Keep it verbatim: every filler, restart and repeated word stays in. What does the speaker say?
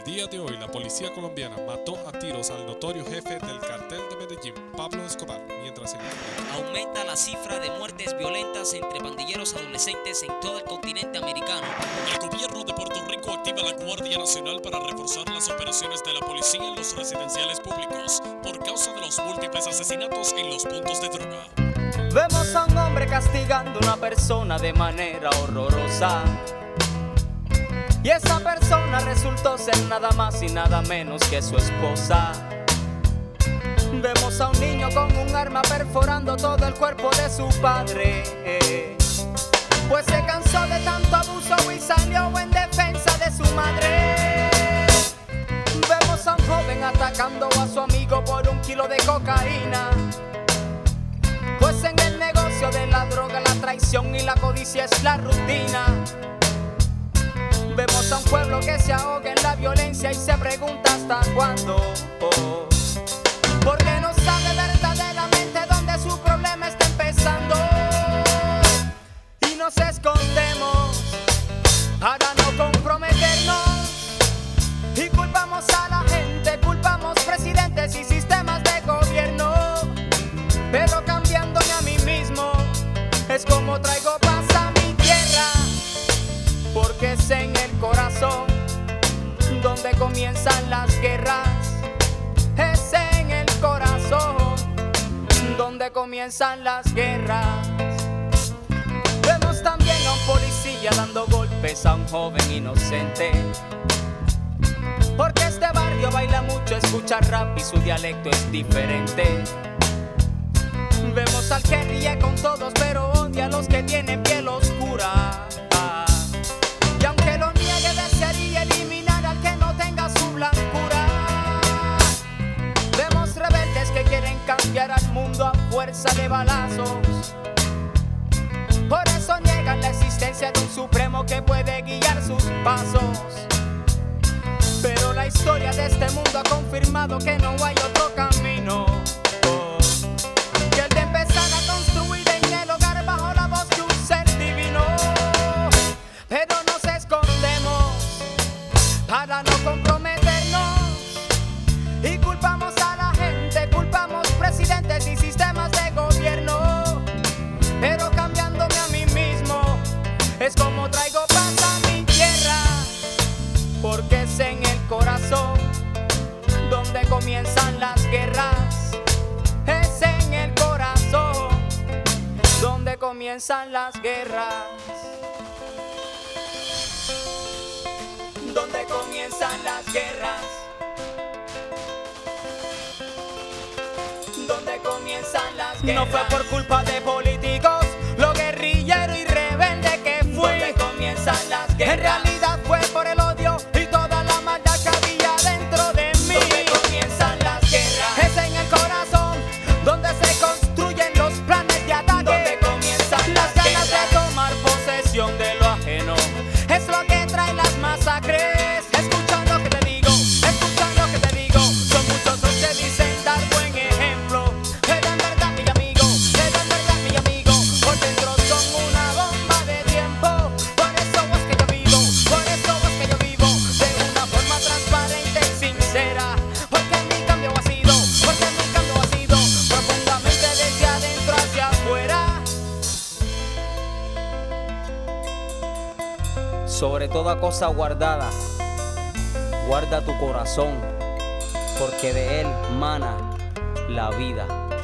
día de hoy, la policía colombiana mató a tiros al notorio jefe del cartel de Medellín, Pablo Escobar, mientras en aumenta la cifra de muertes violentas entre pandilleros adolescentes en todo el continente americano. El gobierno de Puerto Rico activa la Guardia Nacional para reforzar las operaciones de la policía en los residenciales públicos por causa de los múltiples asesinatos en los puntos de droga. Vemos a un hombre castigando a una persona de manera horrorosa. Y esa persona resultó ser nada más y nada menos que su esposa. Vemos a un niño con un arma perforando todo el cuerpo de su padre, pues se cansó de tanto abuso y salió en defensa de su madre. Vemos a un joven atacando a su amigo por un kilo de cocaína, pues en el negocio de la droga la traición y la codicia es la rutina. Vemos a un pueblo que se ahoga en la violencia y se pregunta hasta cuándo, oh, porque no sabe verdaderamente dónde su problema está empezando. Y nos escondemos para no comprometernos y culpamos a la gente, culpamos presidentes y sistemas de gobierno. Pero cambiándome a mí mismo es como traigo paz a mi tierra, porque es en el corazón donde comienzan las guerras. Es en el corazón donde comienzan las guerras. Vemos también a un policía dando golpes a un joven inocente, porque este barrio baila mucho, escucha rap y su dialecto es diferente. Vemos al que ríe con todos pero odia a los que tienen piel oscura, y aunque lo niegue desearía eliminar al que no tenga su blancura. Vemos rebeldes que quieren cambiar al mundo a fuerza de balazos, por eso niegan la existencia de un supremo que puede guiar sus pasos. Pero la historia de este mundo ha confirmado que no hay otro camino que el de empezar a construir en el hogar bajo la voz de un ser divino. Pero nos escondemos para no comprometernos y culpamos a la gente, culpamos presidentes y sistemas de gobierno. Pero cambiándome a mí mismo es como traigo paz a mi tierra, porque es en el corazón donde comienzan las guerras. Es en el corazón donde comienzan las guerras. Donde comienzan las guerras. Donde comienzan las guerras. No fue por culpa de políticos, lo guerrillero y rebelde que fui. Donde comienzan las guerras. En realidad fue por el odio y toda la maldad que había dentro de mí. Donde comienzan las guerras. Es en el corazón donde se construyen los planes de ataque. Donde comienzan las ganas de tomar posesión de lo ajeno. Es lo que trae las masacres. Escucha lo que te digo, escucha lo que te digo. Son muchos los que dicen dar buen ejemplo, pero en verdad mi amigo, pero en verdad mi amigo, por dentro son una bomba de tiempo. Por eso es que yo vivo, por eso es que yo vivo de una forma transparente y sincera. Porque mi cambio ha sido, porque mi cambio ha sido profundamente desde adentro hacia afuera. Sobre toda cosa guardada, guarda tu corazón, porque de él mana la vida.